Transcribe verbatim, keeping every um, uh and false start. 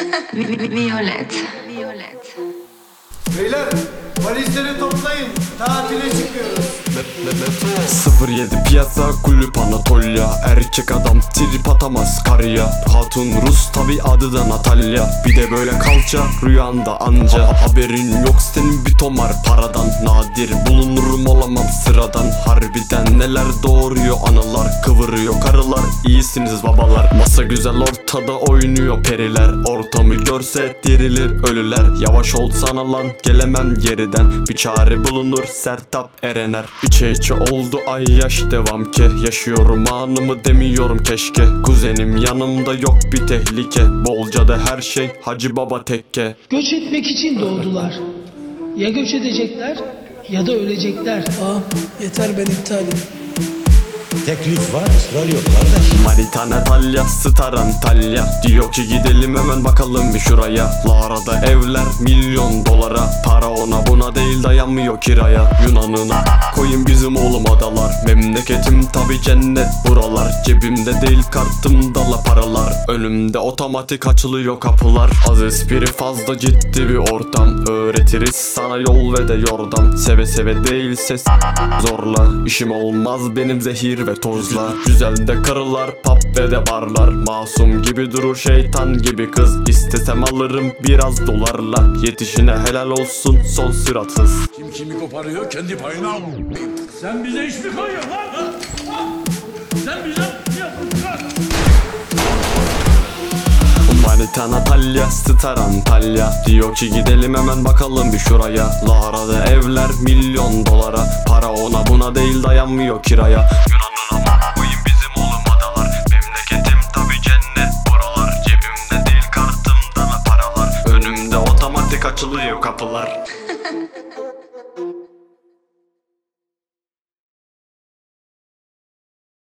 Violet. Violet. Beyler valizleri toplayın, tatile çıkıyoruz. sıfır yedi piyasa kulüp Anatolia. Erkek adam trip atamaz karıya. Hatun Rus tabi adı da Natalya. Bir de böyle kalça rüyanda anca. Haberin yok senin bir tomar paradan. Nadir bulunurum olamam sıradan. Harbiden neler doğuruyor analar. Kıvırıyor karılar, iyisiniz babalar. Masa güzel ortada oynuyor periler. Ortamı görse dirilir ölüler. Yavaş olsana lan gelemem geriden. Bir çare bulunur Sertab Erener. İçe içe oldu ay yaş devam ki. Yaşıyorum anımı demiyorum keşke. Kuzenim yanımda yok bir tehlike. Bolca da her şey Hacı Baba tekke. Göç etmek için doğdular. Ya göç edecekler ya da ölecekler. Ağam yeter, ben iptalim. Teklif var, ısrar yok kardeş. Manita Natalya, Star Antalya. Diyor ki gidelim hemen bakalım bir şuraya. Lara'da evler milyon dolara. Para ona buna değil dayanmıyor kiraya. Yunan'ına koyun bizim oğlum adalar. Memleketim tabi cennet buralar. Cebimde değil kartımda la paralar. Önümde otomatik açılıyor kapılar. Az espri fazla ciddi bir ortam. Öğretiriz sana yol ve de yordam. Seve seve değil ses zorla. İşim olmaz benim zehir ve tozla. Güzel de karılar, pub ve de barlar. Masum gibi durur şeytan gibi kız. İstesem alırım biraz dolarla. Yetişine helal olsun son sürat hız. Kim kimi koparıyor kendi payına al. Sen bize iş mi koyuyorsun lan? Ha? Ha? Sen bize ne yapıyorsun lan? Manita Natalya, Star Antalya. Diyor ki gidelim hemen bakalım bir şuraya. Lara'da evler milyon dolara. Para ona buna değil dayanmıyor kiraya. Yunan'ına bak koyun bizim oğlum adalar. Memleketim tabi cennet buralar. Cebimde değil kartımda la paralar. Önümde otomatik açılıyor kapılar.